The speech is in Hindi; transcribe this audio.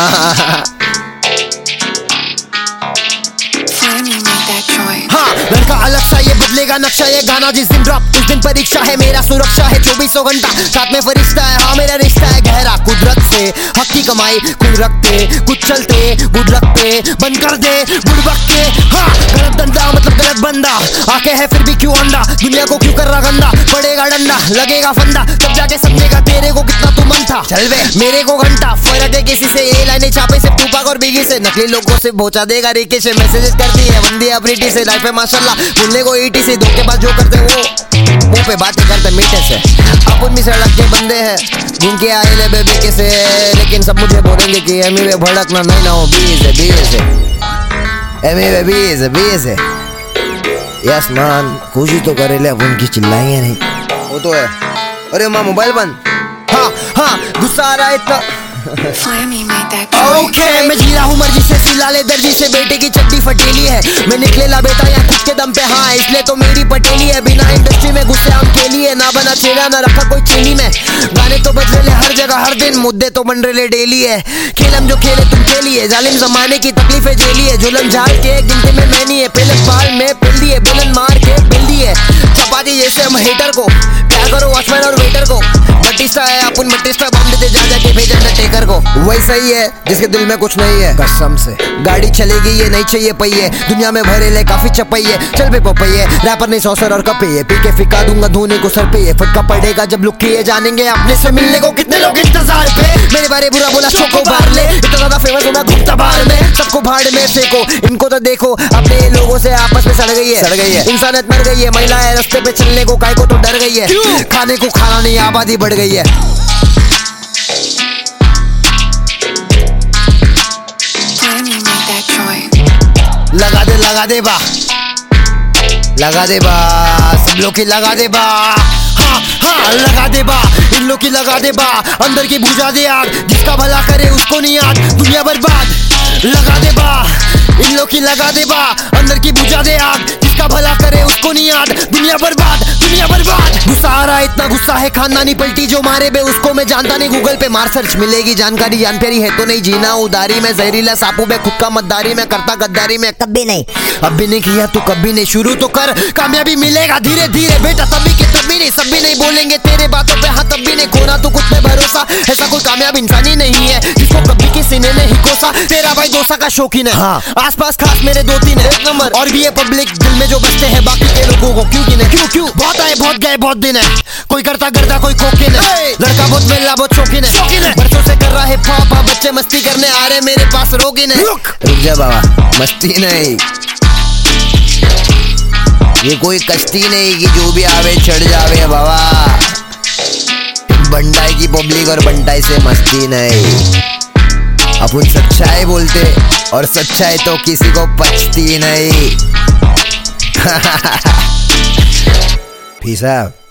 हाँ, लड़का अलग सा ये बदलेगा नक्शा, ये गाना जिस दिन ड्रॉप उस दिन परीक्षा है, मेरा सुरक्षा है 2400 घंटा साथ में फरिश्ता है। हाँ, मेरा रिश्ता है गहरा कुदरत से, हक की कमाई कुछ रखते कुछ चलते गुड रखते, बंद कर दे बुड़बक के। हाँ, गलत धंधा मतलब गलत बंदा, आके है फिर भी क्यों अंडा, दुनिया को क्यों कर रहा गंदा, पड़ेगा डंडा लगेगा फंदा, तब जाके समझेगा तेरे को कितना तू मन था। चल वे मेरे को घंटा फर्क है किसी से, ये लाइनें छापे से टूपाक और बिगी से, नकली लोगों से पहुंचा देगा रिके से, मैसेजेस करती है बंदी अपनी से, लाइफ है माशाल्लाह बोलने को ईटी से, धोखेबाज जो करते वो मुंह पे बातें करते मीठे से। अपन भी सड़क के बंदे हैं घूम के आए ले बेबी के से, लेकिन सब मुझे बोलेंगे कि एमी वे भड़कना नहीं ना हो, बीज है एमी वे बीज है। यस मान कोशिश तो करे ले, अब उनकी चिल्लाएंगे नहीं, वो तो है। अरे माँ मोबाइल बंद। हाँ हाँ गुस्सा आ रहा है इतना। ओके मैं जी रहा हूँ मर्जी से, सिला ले दर्जी से, बेटे की चड्डी फटेली है, मैं निकलेला बेटा यहाँ खुद के दम पे। हाँ इसलिए तो मेरी पटेली है, बिना इंडस्ट्री में घुसे हम के लिए, ना बना चेहरा ना रखा कोई चीनी में, गाने तो बज रहे हर जगह हर दिन, मुद्दे तो बन रहे डेली है, खेल हम जो खेले तुम खेलिए, जालिम जमाने की तकलीफें झेली है, जुल्म झाल के गिनती में मैं नहीं है, पहले बाल में पिल दिए बेलन मार के पिल दिए, चपाती जैसे हम हेटर को प्यार करो वॉचमैन और वेटर को, बटिस्टा है अपन बटिस्टा बम देते जा जाके भेजन टेकर को, वैसा ही है जिसके दिल में कुछ नहीं है कसम से, गाड़ी चलेगी ये नहीं चाहिए पहिए, दुनिया में भरे ले काफी चपैये, चल पे पपैये रैपर नहीं सौसर और कपैये, पी के फिका दूंगा धोने को सर पे, ये फटका पड़ेगा जब लुक किए जानेंगे अपने से मिलने को कितने लोग इंतजार पे, मेरे बारे बुरा बोला चोको बार ले, इतना ज्यादा फेमस होना घूमता बाहर में, सबको भाड़ में फेंको, इनको तो देखो अपने लोगों से आपस में सड़ गई है, इंसानियत मर गई है, महिला है रास्ते पे चलने को काय को तो डर गई है, खाने को खाना नहीं आबादी बढ़ गई है। लगा दे बा सब लोग की लगा दे बा, हाँ हाँ लगा दे बा इन लोग की लगा दे बा, अंदर की बुझा दे आग, जिसका भला करे उसको नहीं याद, दुनिया बर्बाद लगा दे बा इन लोग की लगा दे बा, अंदर की बुझा दे आग, जिसका भला करे उसको नहीं याद, दुनिया बर्बाद दुनिया बर्बाद। गुस्सा आ रहा है इतना गुस्सा है खानदानी पलटी, जो मारे बे उसको मैं जानता नहीं, गूगल पे मार सर्च मिलेगी जानकारी, जान प्यारी है तो नहीं जीना उदारी में, जहरीला सांपों में खुद का मद्दारी में, करता गद्दारी में कभी नहीं, अब भी नहीं किया तो कभी नहीं, शुरू तो कर कामयाबी मिलेगा धीरे धीरे बेटा, तभी के तभी नहीं, सब भी नहीं बोलेंगे तेरे बातों पे, हाँ तब भी नहीं, खोना तो खुद पे भरोसा, ऐसा कोई कामयाब इंसान ही नहीं है जिसको कभी के सीने ने ही कोसा, तेरा भाई डोसा का शौकीन है, हाँ आसपास खास मेरे 2-3 है एक नंबर, और भी ये पब्लिक दिल में जो बसते हैं बाकी के लोगों को क्यों गिने, क्यों बहुत आए बहुत गए बहुत दिन है, कोई करता करता कोई कोकिन है, लड़का बहुत मेला बहुत शौकीन है, बरसों से कर रहा है हिप-हॉप, बच्चे मस्ती करने आ रहे मेरे पास रोगिन है, रुक जा बाबा मस्ती नहीं, ये कोई कश्ती नहीं कि जो भी आवे चढ़ जावे बाबा, बंडाई की पब्लिक और बंटाई से मस्ती नहीं, अपन सच्चाई बोलते और सच्चाई तो किसी को पचती नहीं। फीसा